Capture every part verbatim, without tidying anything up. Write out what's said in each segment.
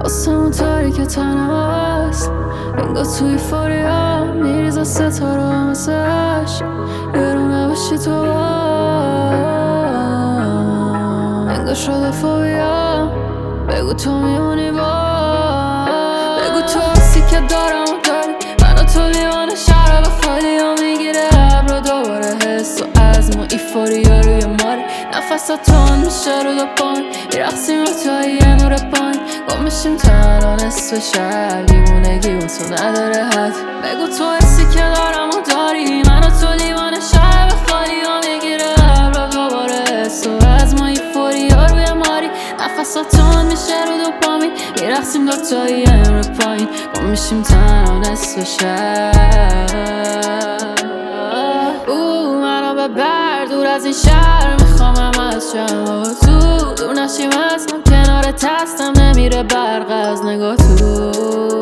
آسمون تاریک تنم هست، انگار توی فوریا میریزه ستاره همسش، یه رو نباشی تو انگار شده فوبیا. بگو تو میمونی با، بگو تو حسی که دارم و داری، من و تو لیوان شراب خالی ها میگیره ابرا دوباره حس و عزم و ایفوریا روی ماری، نفسا تون میشه رو دو پایین، میرقصیم و توی یه نور پایین، گم میشیم تنها نصف شب، دیوونگی و تو نداره حد. بگو تو حسی که دارم و داری، من و تو لیوان شراب خالی ها میگیره ابرا دوباره حس و عزم و ایفوریا روی ماری، نفسا تون میشه رو دو پایین، میرقصیم دو تایی یه نور پایین، گم میشیم تنها نصف شب. او منو ببر دور از این شهر، میخوام هم از شم و تو دور نشیم اصلا، کنارت هستم نمیره برق از نگاه تو،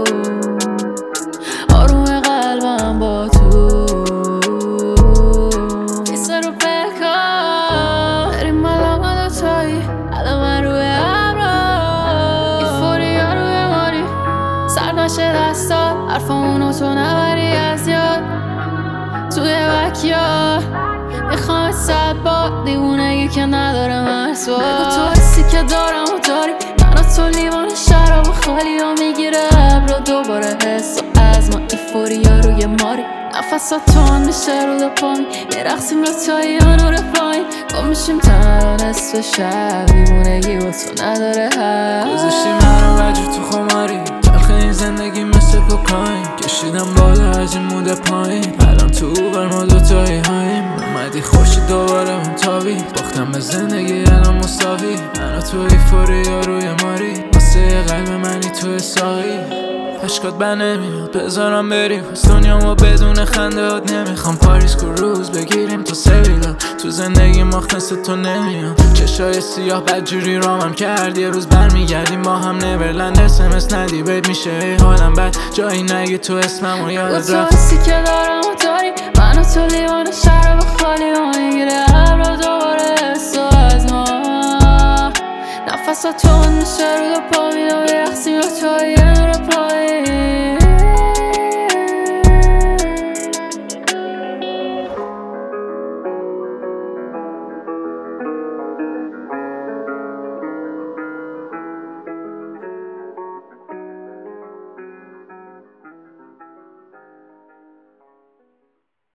آروم قلبم با تو، ایسه رو بکن بریم بالا ما دوتایی، الان من روی ابرا ایفوریا روی ماری، سر نشه دستات حرفامونو تو نبری از یاد، توی وکیا میخوام صد با دیوونگی که نداره مرز. بگو تو حسی که دارم و داری، من و تو لیوان شراب و خالی ها میگیره ابرا دوباره حس و عزم و ایفوریا روی ماری، نفسا تون میشه رو دو پایین، میرقصیم رو تایی یا نور پایین، گم میشیم تنها نصف شب، دیوونگی و تو نداره حد. گذاشتی من رو وجود تو خماری، تلخ این زندگی مثل کوکاین، کشیدم بالا از این موده پایین، الان تو بر ما دوتایی هاییم، اومدی خوشی دوباره من تابی، باختم به زندگی الان مساوی، من و تو ایفوریا روی ماری، واسه قلب منی تو ساقی، عشقات بر نمیاد بذارم بریم پس دنیامو بدون خنده هات، نمیخوام پاریس کو روز بگیریم تو سویلا، تو زندگی مخنص تو نمیاد، چشای سیاه بدجوری رامم کرد، یه روز برمیگردیم با هم نبرلند، اسمس ندی بید میشه ای حالم بد، جایی نگی تو اسمم و یادت رفت. تو حسی که دارم و داری، من و تو لیوان شراب خالی ها میگیره ابرا دوباره حس و از ما، نفسا تون میشه رو دو پایین و میرقصیم و توی یه نور پایین،